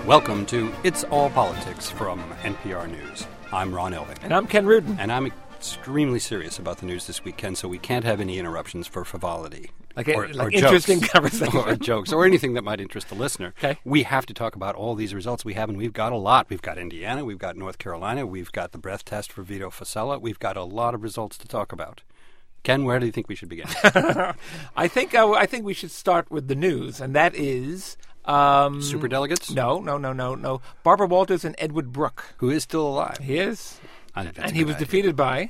Welcome to It's All Politics from NPR News. I'm Ron Elving. And I'm Ken Rudin. And I'm extremely serious about the news this weekend, so we can't have any interruptions for frivolity. Or interesting conversation. Or jokes, or anything that might interest the listener. Okay. We have to talk about all these results we have, and we've got a lot. We've got Indiana, we've got North Carolina, we've got the breath test for Vito Fossella. We've got a lot of results to talk about. Ken, where do you think we should begin? I think we should start with the news, and that is... Superdelegates? No. Barbara Walters and Edward Brooke. Who is still alive. He is. And he was defeated by...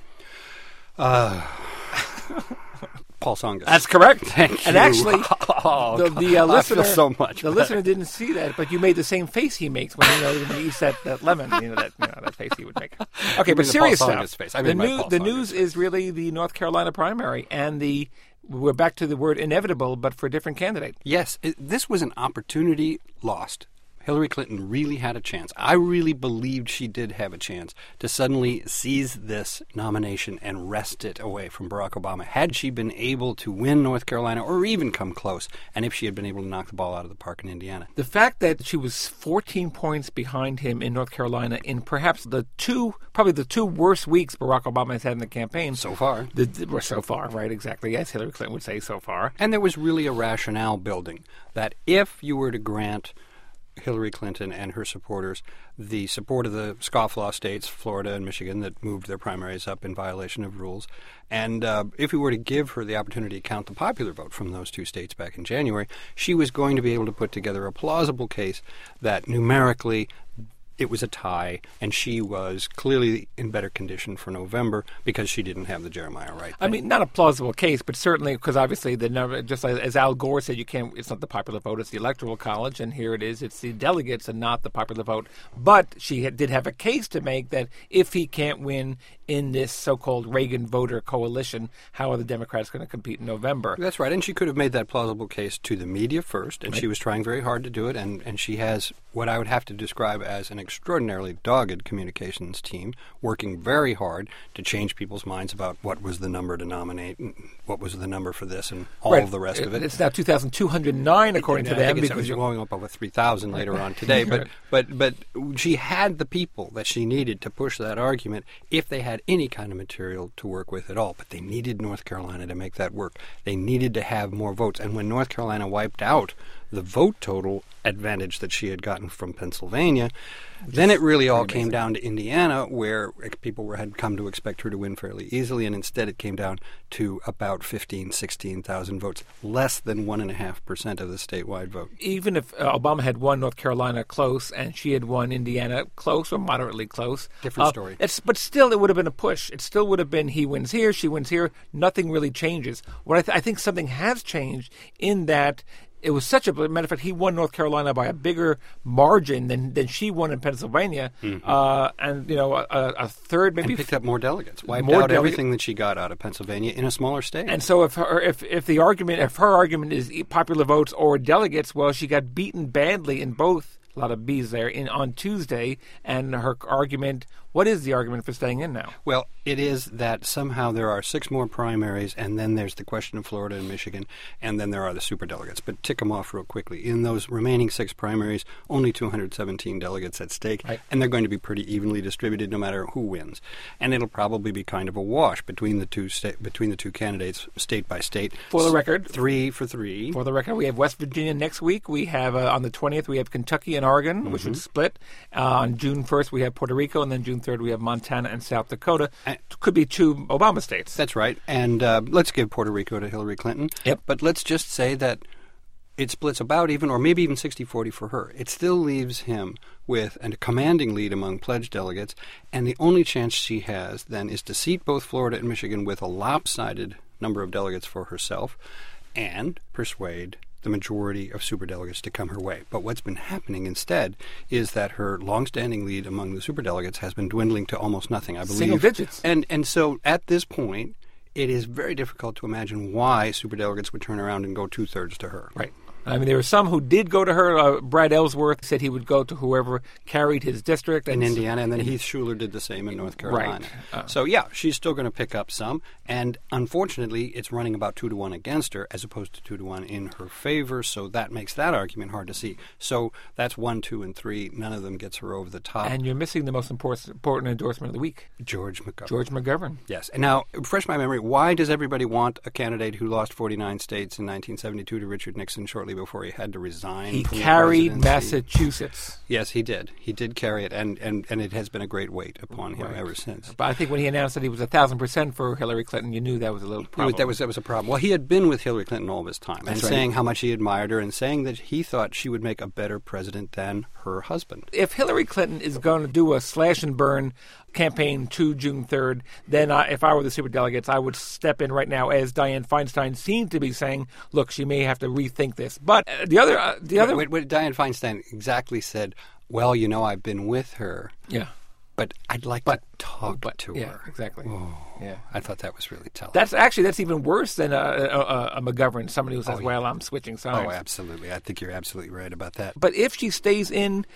Paul Tsongas. That's correct. Thank and you. Actually, the listener, I feel so much the listener didn't see that, but you made the same face he makes when he eats that lemon. That face he would make. Okay, but serious stuff. Face. The news is really the North Carolina primary, and we're back to the word inevitable, but for a different candidate. Yes, this was an opportunity lost. Hillary Clinton really had a chance. I really believed she did have a chance to suddenly seize this nomination and wrest it away from Barack Obama. Had she been able to win North Carolina or even come close, and if she had been able to knock the ball out of the park in Indiana. The fact that she was 14 points behind him in North Carolina in perhaps probably the two worst weeks Barack Obama has had in the campaign. So far. So far, right, exactly. Yes, Hillary Clinton would say so far. And there was really a rationale building that if you were to grant Hillary Clinton and her supporters the support of the scofflaw states, Florida and Michigan, that moved their primaries up in violation of rules. And if we were to give her the opportunity to count the popular vote from those two states back in January, she was going to be able to put together a plausible case that numerically it was a tie, and she was clearly in better condition for November because she didn't have the Jeremiah Wright thing. I mean, not a plausible case, but certainly because obviously the number, just as Al Gore said, it's not the popular vote, it's the Electoral College, and here it is, it's the delegates and not the popular vote. But she did have a case to make that if he can't win in this so-called Reagan voter coalition, how are the Democrats going to compete in November? That's right, and she could have made that plausible case to the media first, and right. She was trying very hard to do it, and she has what I would have to describe as an extraordinarily dogged communications team working very hard to change people's minds about what was the number to nominate and what was the number for this and all of the rest of it. It's now 2,209 according to them. Because you're going up over 3,000 later on today. But she had the people that she needed to push that argument if they had any kind of material to work with at all. But they needed North Carolina to make that work. They needed to have more votes. And when North Carolina wiped out the vote total advantage that she had gotten from Pennsylvania, then it really all came down to Indiana, where people had come to expect her to win fairly easily, and instead it came down to about 16,000 votes, less than 1.5% of the statewide vote. Even if Obama had won North Carolina close and she had won Indiana close or moderately close, different story. But still, it would have been a push. It still would have been he wins here, she wins here. Nothing really changes. What I think something has changed in that. It was such a matter of fact. He won North Carolina by a bigger margin than she won in Pennsylvania, and a third maybe and picked up more delegates, wiped out everything that she got out of Pennsylvania in a smaller state. And so if her argument is popular votes or delegates, well, she got beaten badly in both. A lot of B's there on Tuesday, and her argument. What is the argument for staying in now? Well, it is that somehow there are 6 more primaries, and then there's the question of Florida and Michigan, and then there are the superdelegates. But tick them off real quickly. In those remaining 6 primaries, only 217 delegates at stake, right. And they're going to be pretty evenly distributed no matter who wins. And it'll probably be kind of a wash between the two candidates, state by state. For the record, 3 for 3. For the record, we have West Virginia next week. We have on the 20th we have Kentucky and Oregon, which would split. On June 1st we have Puerto Rico, and then June 3rd we have Montana and South Dakota. Could be 2 Obama states. That's right. And let's give Puerto Rico to Hillary Clinton. Yep. But let's just say that it splits about even, or maybe even 60-40 for her. It still leaves him with a commanding lead among pledged delegates, and the only chance she has then is to seat both Florida and Michigan with a lopsided number of delegates for herself and persuade the majority of superdelegates to come her way. But what's been happening instead is that her longstanding lead among the superdelegates has been dwindling to almost nothing, I believe. Single digits. And so at this point, it is very difficult to imagine why superdelegates would turn around and go 2/3 to her. Right. I mean, there were some who did go to her. Brad Ellsworth said he would go to whoever carried his district. In Indiana, and then Heath Shuler did the same in North Carolina. Right. So, yeah, she's still going to pick up some, and unfortunately, it's running about 2-1 against her as opposed to 2-1 in her favor, so that makes that argument hard to see. So that's 1, 2, and 3. None of them gets her over the top. And you're missing the most important endorsement of the week. George McGovern. George McGovern. Yes. And now, refresh my memory, why does everybody want a candidate who lost 49 states in 1972 to Richard Nixon shortly before he had to resign? He carried Massachusetts. Yes, he did. He did carry it, and it has been a great weight upon him ever since. But I think when he announced that he was 1,000% for Hillary Clinton, you knew that was a little problem. That was a problem. Well, he had been with Hillary Clinton all this time, That's and right. saying how much he admired her, and saying that he thought she would make a better president than her husband. If Hillary Clinton is going to do a slash and burn campaign to June 3rd, then if I were the superdelegates, I would step in right now, as Dianne Feinstein seemed to be saying, look, she may have to rethink this. But the other... What Dianne Feinstein exactly said, well, I've been with her. Yeah. But I'd like to talk to her. Yeah, exactly. Oh, yeah. I thought that was really telling. That's even worse than a McGovern, somebody who says, well, I'm switching sides. Oh, absolutely. I think you're absolutely right about that. But if she stays in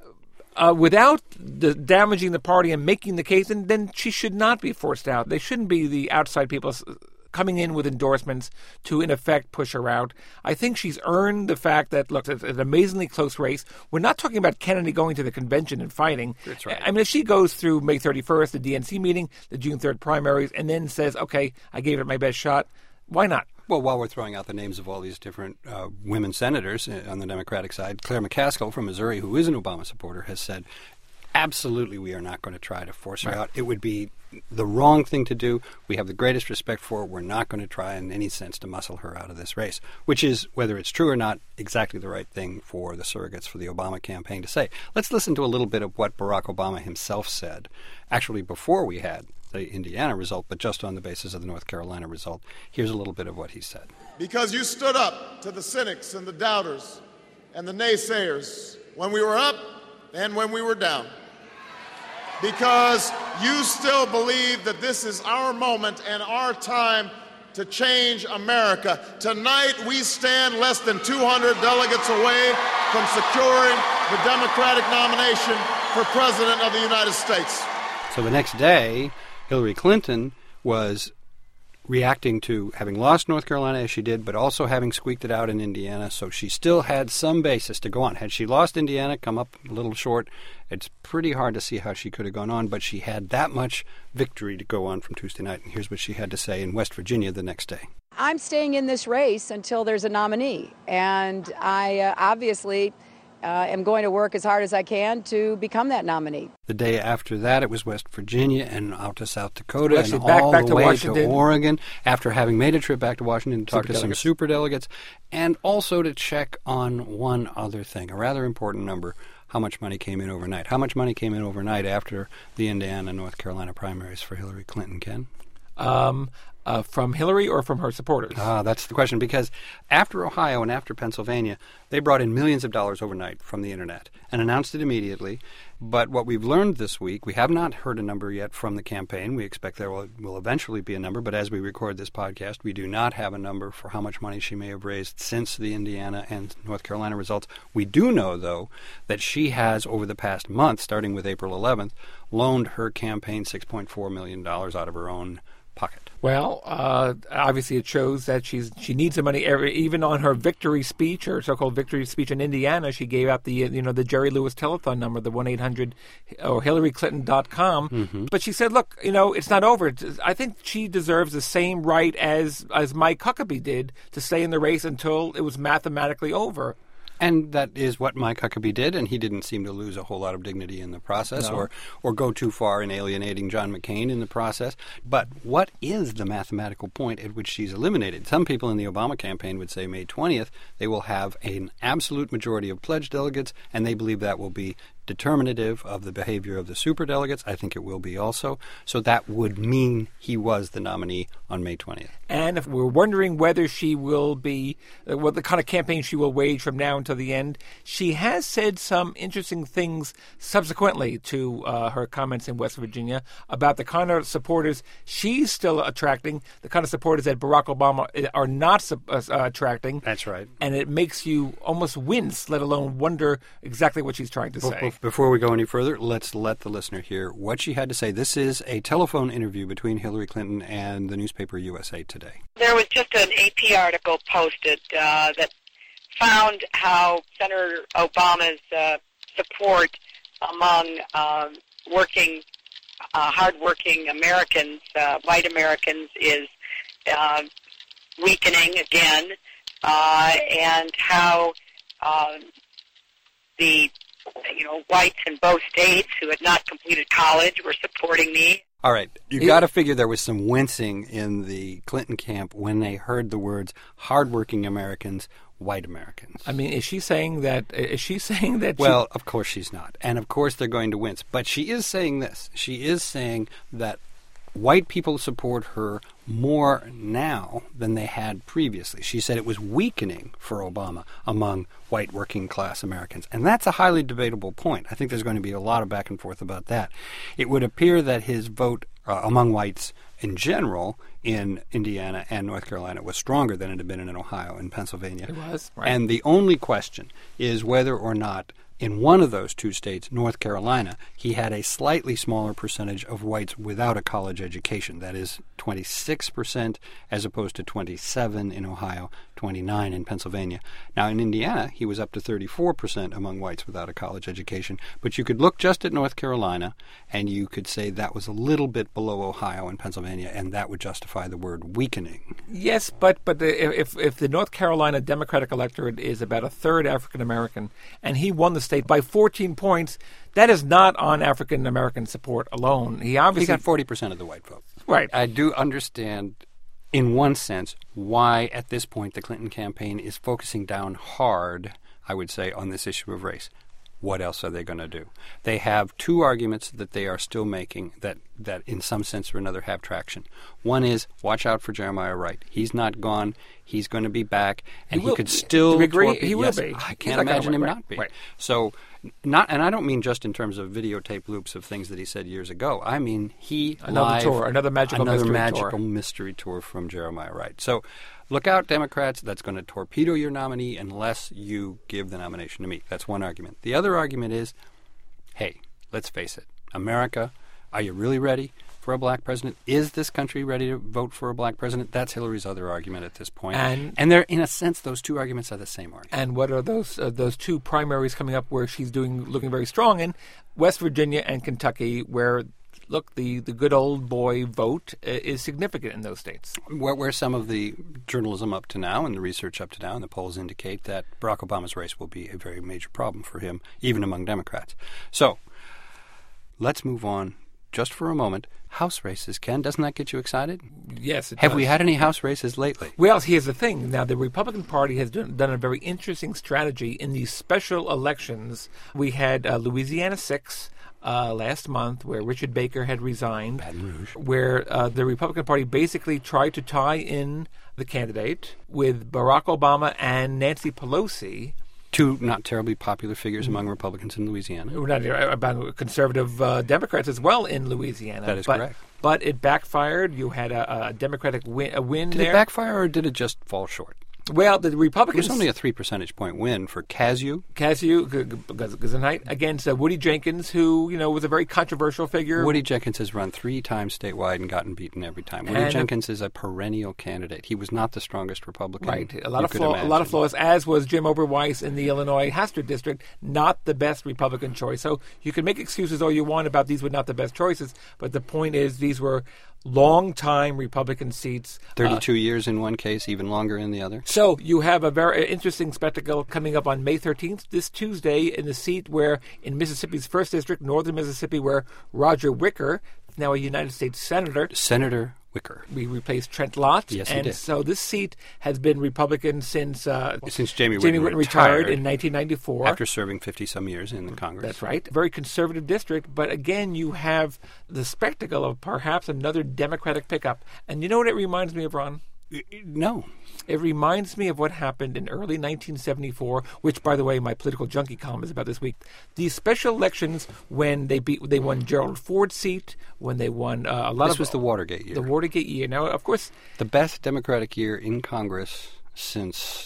without damaging the party and making the case, then she should not be forced out. They shouldn't be the outside people coming in with endorsements to, in effect, push her out. I think she's earned the fact that, look, it's an amazingly close race. We're not talking about Kennedy going to the convention and fighting. That's right. I mean, if she goes through May 31st, the DNC meeting, the June 3rd primaries, and then says, okay, I gave it my best shot, why not? Well, while we're throwing out the names of all these different women senators on the Democratic side, Claire McCaskill from Missouri, who is an Obama supporter, has said, absolutely we are not going to try to force her out. It would be the wrong thing to do. We have the greatest respect for her. We're not going to try in any sense to muscle her out of this race, which is, whether it's true or not, exactly the right thing for the surrogates for the Obama campaign to say. Let's listen to a little bit of what Barack Obama himself said, actually before we had the Indiana result, but just on the basis of the North Carolina result. Here's a little bit of what he said. Because you stood up to the cynics and the doubters and the naysayers when we were up and when we were down. Because you still believe that this is our moment and our time to change America. Tonight, we stand less than 200 delegates away from securing the Democratic nomination for President of the United States. So the next day, Hillary Clinton was reacting to having lost North Carolina as she did, but also having squeaked it out in Indiana, so she still had some basis to go on. Had she lost Indiana, come up a little short, it's pretty hard to see how she could have gone on, but she had that much victory to go on from Tuesday night, and here's what she had to say in West Virginia the next day. I'm staying in this race until there's a nominee, and I obviously am going to work as hard as I can to become that nominee. The day after that, it was West Virginia and out to South Dakota and all back the to way Washington. to Oregon, after having made a trip back to Washington to talk to some superdelegates, and also to check on one other thing, a rather important number: how much money came in overnight. How much money came in overnight after the Indiana and North Carolina primaries for Hillary Clinton, Ken? From Hillary or from her supporters? That's the question, because after Ohio and after Pennsylvania, they brought in millions of dollars overnight from the Internet and announced it immediately. But what we've learned this week, we have not heard a number yet from the campaign. We expect there will eventually be a number, but as we record this podcast, we do not have a number for how much money she may have raised since the Indiana and North Carolina results. We do know, though, that she has, over the past month, starting with April 11th, loaned her campaign $6.4 million out of her own pocket. Well, obviously it shows that she needs the money. Even on her victory speech, her so-called victory speech in Indiana, she gave out the Jerry Lewis telethon number, the 1-800 or HillaryClinton.com. Mm-hmm. But she said, look, it's not over. I think she deserves the same right as Mike Huckabee did to stay in the race until it was mathematically over. And that is what Mike Huckabee did, and he didn't seem to lose a whole lot of dignity in the process, No. or go too far in alienating John McCain in the process. But what is the mathematical point at which she's eliminated? Some people in the Obama campaign would say May 20th they will have an absolute majority of pledged delegates, and they believe that will be determinative of the behavior of the superdelegates. I think it will be also. So that would mean he was the nominee on May 20th. And if we're wondering whether she will be, what the kind of campaign she will wage from now until the end, she has said some interesting things subsequently to her comments in West Virginia about the kind of supporters she's still attracting, the kind of supporters that Barack Obama are not attracting. That's right. And it makes you almost wince, let alone wonder exactly what she's trying to say. Before we go any further, let's let the listener hear what she had to say. This is a telephone interview between Hillary Clinton and the newspaper USA Today. There was just an AP article posted that found how Senator Obama's support among hardworking Americans, white Americans, is weakening again, and how the whites in both states who had not completed college were supporting me. All right. You got to figure there was some wincing in the Clinton camp when they heard the words hardworking Americans, white Americans. I mean, is she saying that? Well, of course she's not. And of course they're going to wince. But she is saying this. She is saying that white people support her more now than they had previously. She said it was weakening for Obama among white working class Americans. And that's a highly debatable point. I think there's going to be a lot of back and forth about that. It would appear that his vote among whites in general in Indiana and North Carolina was stronger than it had been in Ohio and Pennsylvania. It was, right. And the only question is whether or not in one of those two states, North Carolina, he had a slightly smaller percentage of whites without a college education. That is 26% as opposed to 27% in Ohio, 29% in Pennsylvania. Now, in Indiana, he was up to 34% among whites without a college education. But you could look just at North Carolina, and you could say that was a little bit below Ohio and Pennsylvania, and that would justify the word weakening. Yes, but if the North Carolina Democratic electorate is about a third African American, and he won the state by 14 points, that is not on African American support alone. He got 40% of the white vote. Right. I do understand, in one sense, why at this point the Clinton campaign is focusing down hard, I would say, on this issue of race. What else are they going to do? They have two arguments that they are still making that in some sense or another have traction. One is, watch out for Jeremiah Wright. He's not gone. He's going to be back, and he could still... Do we agree? He will yes, be. I can't imagine him not be. Right. So, and I don't mean just in terms of videotape loops of things that he said years ago. I mean, another magical mystery tour from Jeremiah Wright. So, look out, Democrats. That's going to torpedo your nominee unless you give the nomination to me. That's one argument. The other argument is, hey, let's face it. America, are you really ready for a black president? Is this country ready to vote for a black president? That's Hillary's other argument at this point. And they're, in a sense, those two arguments are the same argument. And what are those two primaries coming up where she's looking very strong in? West Virginia and Kentucky, where... Look, the good old boy vote is significant in those states. Where some of the journalism up to now and the research up to now and the polls indicate that Barack Obama's race will be a very major problem for him, even among Democrats. So, let's move on just for a moment. House races, Ken, doesn't that get you excited? Yes, it does. Have we had any House races lately? Well, here's the thing. Now, the Republican Party has done a very interesting strategy in these special elections. We had Louisiana 6 last month, where Richard Baker had resigned, Baton Rouge, where the Republican Party basically tried to tie in the candidate with Barack Obama and Nancy Pelosi. Two not terribly popular figures among Republicans in Louisiana. About conservative Democrats as well in Louisiana. That is correct. But it backfired. You had a Democratic win there. Did it backfire or did it just fall short? Well, the Republicans... It was only a 3 percentage point win for Casio Gesundheit, against Woody Jenkins, who, was a very controversial figure. Woody Jenkins has run 3 times statewide and gotten beaten every time. Woody Jenkins is a perennial candidate. He was not the strongest Republican. Right. A lot of flaws, as was Jim Oberweis in the Illinois Hastert district, not the best Republican choice. So you can make excuses all you want about these were not the best choices, but the point is these were long-time Republican seats. 32 years in one case, even longer in the other. So you have a very interesting spectacle coming up on May 13th, this Tuesday, in the seat where, in Mississippi's 1st District, northern Mississippi, where Roger Wicker, now a United States Senator. Senator Wicker. We replaced Trent Lott. Yes, he and did. so this seat has been Republican since Jamie Whitten retired in 1994. After serving 50-some years in the Congress. That's right. Very conservative district. But again, you have the spectacle of perhaps another Democratic pickup. And you know what it reminds me of, Ron? No. It reminds me of what happened in early 1974, which, by the way, my political junkie column is about this week. These special elections when they won Gerald Ford's seat, when they won a lot of... This was the Watergate year. The Watergate year. Now, of course... The best Democratic year in Congress since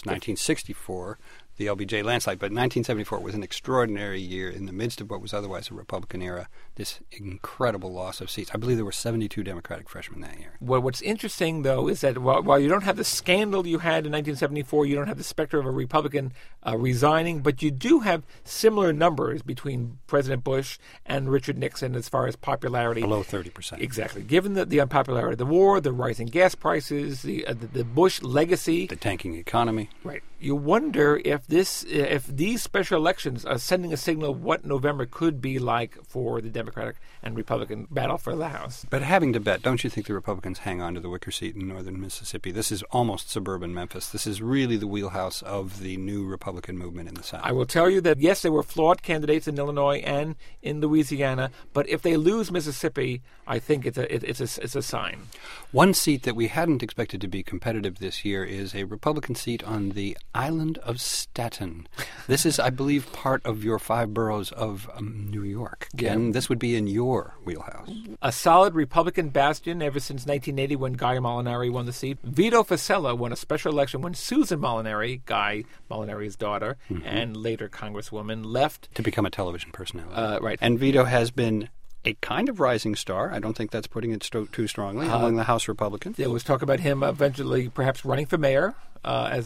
1964, the LBJ landslide. But 1974 was an extraordinary year in the midst of what was otherwise a Republican era. This incredible loss of seats. I believe there were 72 Democratic freshmen that year. Well, what's interesting, though, is that while you don't have the scandal you had in 1974, you don't have the specter of a Republican resigning, but you do have similar numbers between President Bush and Richard Nixon as far as popularity. Below 30%. Exactly. Given the unpopularity of the war, the rising gas prices, the Bush legacy. The tanking economy. Right. You wonder if these special elections are sending a signal of what November could be like for the Democratic and Republican battle for the House. But having to bet, don't you think the Republicans hang on to the Wicker seat in northern Mississippi? This is almost suburban Memphis. This is really the wheelhouse of the new Republican movement in the South. I will tell you that, yes, there were flawed candidates in Illinois and in Louisiana, but if they lose Mississippi, I think it's a sign. One seat that we hadn't expected to be competitive this year is a Republican seat on the island of Staten. This is, I believe, part of your 5 boroughs of New York. Ken, this would be in your wheelhouse. A solid Republican bastion ever since 1980 when Guy Molinari won the seat. Vito Fossella won a special election when Susan Molinari, Guy Molinari's daughter, and later Congresswoman, left. To become a television personality. Right. And Vito has been a kind of rising star. I don't think that's putting it too strongly among the House Republicans. There was talk about him eventually perhaps running for mayor. As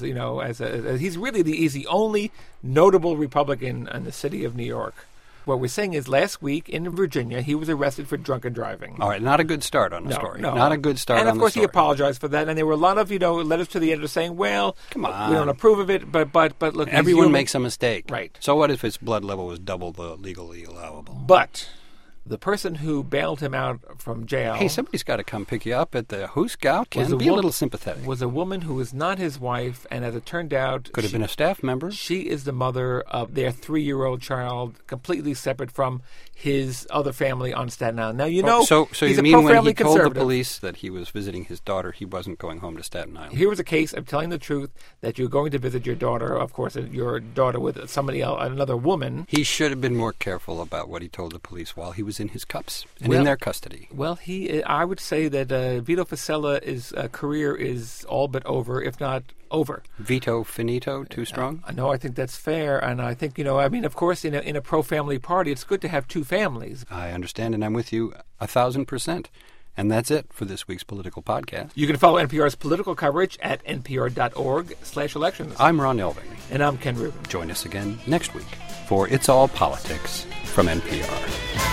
he's really the only notable Republican in the city of New York. What we're saying is last week in Virginia, he was arrested for drunken driving. All right, not a good start on the story. No. Not a good start on the story. And, of course, he apologized for that. And there were a lot of, letters to the editor saying, well, come on, we don't approve of it, but look. Everyone makes a mistake. Right. So what if its blood level was double the legally allowable? But the person who bailed him out from jail... Hey, somebody's got to come pick you up at the Hooskout. Can be a little sympathetic. Was a woman who was not his wife, and as it turned out... Could have been a staff member. She is the mother of their 3-year-old child, completely separate from his other family on Staten Island. Now, so he's you mean when he told the conservative. Police that he was visiting his daughter, he wasn't going home to Staten Island? Here was a case of telling the truth that you're going to visit your daughter, of course, your daughter with somebody else, another woman. He should have been more careful about what he told the police while he was in his cups. And in their custody. Well, I would say that Vito Fossella's career is all but over, if not over. Vito finito, too strong? No, I think that's fair. And I think, of course, in a pro-family party, it's good to have 2 families. I understand, and I'm with you 1,000%. And that's it for this week's Political Podcast. You can follow NPR's political coverage at npr.org/elections. I'm Ron Elving. And I'm Ken Rubin. Join us again next week for It's All Politics from NPR.